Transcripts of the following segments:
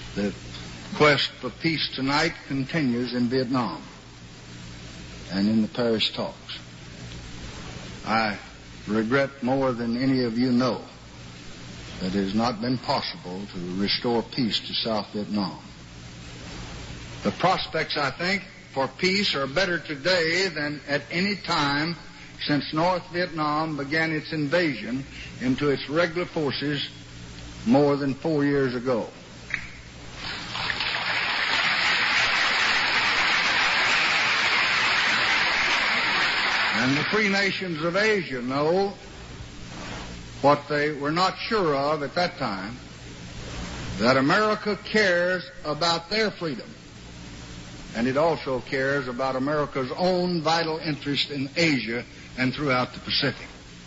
The quest for peace tonight continues in Vietnam and in the Paris talks. I regret more than any of you know that it has not been possible to restore peace to South Vietnam. The prospects, I think, for peace are better today than at any time since North Vietnam began its invasion into its regular forces more than 4 years ago. And the free nations of Asia know what they were not sure of at that time, that America cares about their freedom. And it also cares about America's own vital interest in Asia and throughout the Pacific.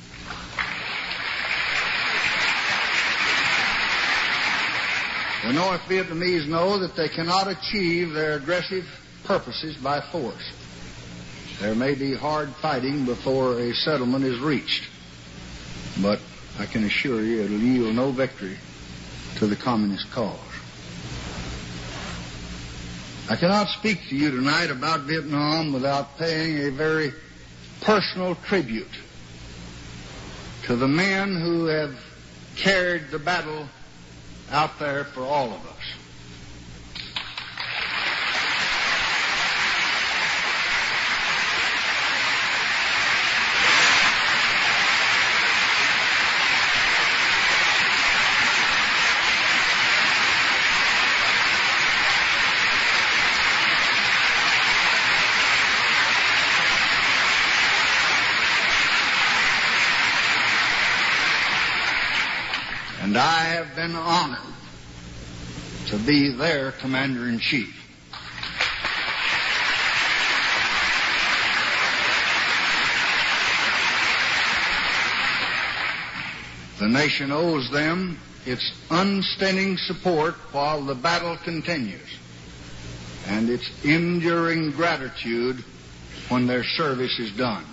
The North Vietnamese know that they cannot achieve their aggressive purposes by force. There may be hard fighting before a settlement is reached, but I can assure you it'll yield no victory to the communist cause. I cannot speak to you tonight about Vietnam without paying a very personal tribute to the men who have carried the battle out there for all of us. And I have been honored to be their commander-in-chief. The nation owes them its unstinting support while the battle continues, and its enduring gratitude when their service is done.